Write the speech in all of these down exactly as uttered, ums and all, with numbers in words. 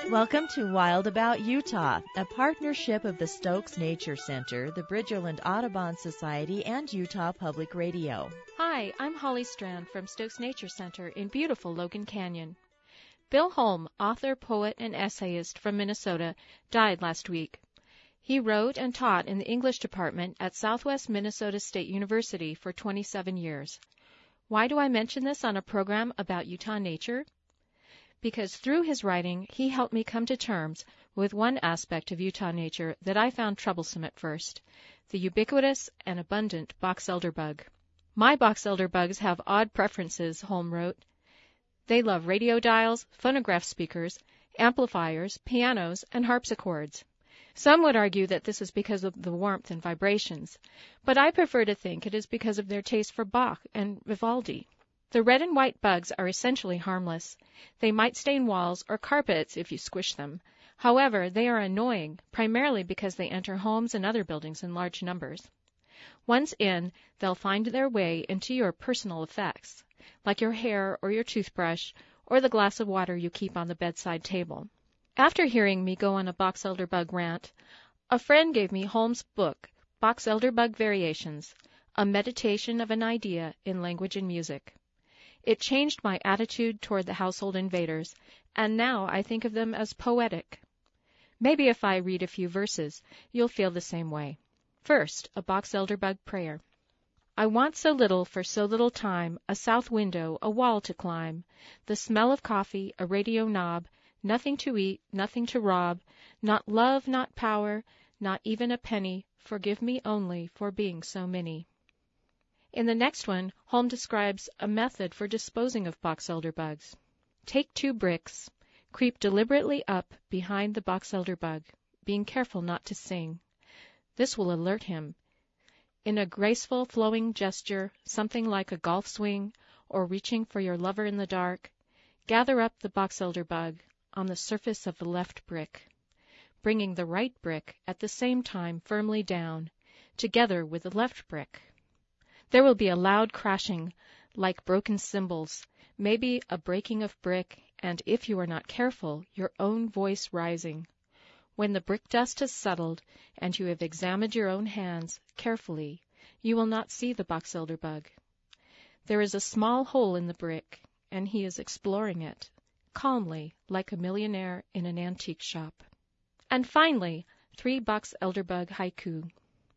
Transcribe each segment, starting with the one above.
Welcome to Wild About Utah, a partnership of the Stokes Nature Center, the Bridgerland Audubon Society, and Utah Public Radio. Hi, I'm Holly Strand from Stokes Nature Center in beautiful Logan Canyon. Bill Holm, author, poet, and essayist from Minnesota, died last week. He wrote and taught in the English department at Southwest Minnesota State University for twenty-seven years. Why do I mention this on a program about Utah nature? Because through his writing, he helped me come to terms with one aspect of Utah nature that I found troublesome at first, the ubiquitous and abundant box elder bug. My box elder bugs have odd preferences, Holm wrote. They love radio dials, phonograph speakers, amplifiers, pianos, and harpsichords. Some would argue that this is because of the warmth and vibrations, but I prefer to think it is because of their taste for Bach and Vivaldi. The red and white bugs are essentially harmless. They might stain walls or carpets if you squish them. However, they are annoying, primarily because they enter homes and other buildings in large numbers. Once in, they'll find their way into your personal effects, like your hair or your toothbrush or the glass of water you keep on the bedside table. After hearing me go on a box elder bug rant, a friend gave me Holm's book, Box Elder Bug Variations, a meditation of an idea in language and music. It changed my attitude toward the household invaders, and now I think of them as poetic. Maybe if I read a few verses, you'll feel the same way. First, a box elder bug prayer. I want so little for so little time, a south window, a wall to climb, the smell of coffee, a radio knob, nothing to eat, nothing to rob, not love, not power, not even a penny, forgive me only for being so many. In the next one, Holm describes a method for disposing of box elder bugs. Take two bricks, creep deliberately up behind the box elder bug, being careful not to sing. This will alert him. In a graceful, flowing gesture, something like a golf swing or reaching for your lover in the dark, gather up the box elder bug on the surface of the left brick, bringing the right brick at the same time firmly down, together with the left brick. There will be a loud crashing, like broken cymbals, maybe a breaking of brick, and if you are not careful, your own voice rising. When the brick dust has settled, and you have examined your own hands carefully, you will not see the box elder bug. There is a small hole in the brick, and he is exploring it, calmly, like a millionaire in an antique shop. And finally, three box elder bug haiku.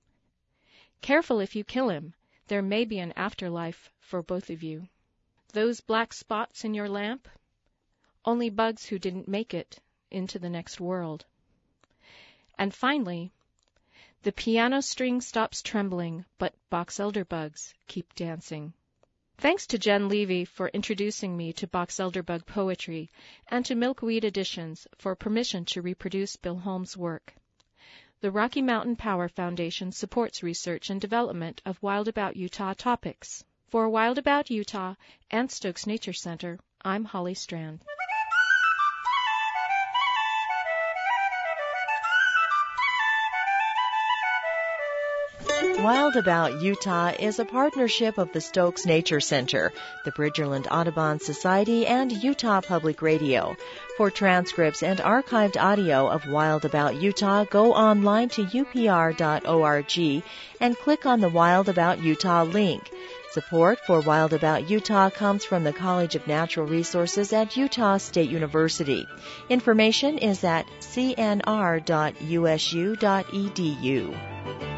Careful if you kill him. There may be an afterlife for both of you. Those black spots in your lamp? Only bugs who didn't make it into the next world. And finally, the piano string stops trembling, but box elder bugs keep dancing. Thanks to Jen Levy for introducing me to box elder bug poetry, and to Milkweed Editions for permission to reproduce Bill Holm's work. The Rocky Mountain Power Foundation supports research and development of Wild About Utah topics. For Wild About Utah and Stokes Nature Center, I'm Holly Strand. Wild About Utah is a partnership of the Stokes Nature Center, the Bridgerland Audubon Society, and Utah Public Radio. For transcripts and archived audio of Wild About Utah, go online to U P R dot org and click on the Wild About Utah link. Support for Wild About Utah comes from the College of Natural Resources at Utah State University. Information is at c n r dot u s u dot e d u.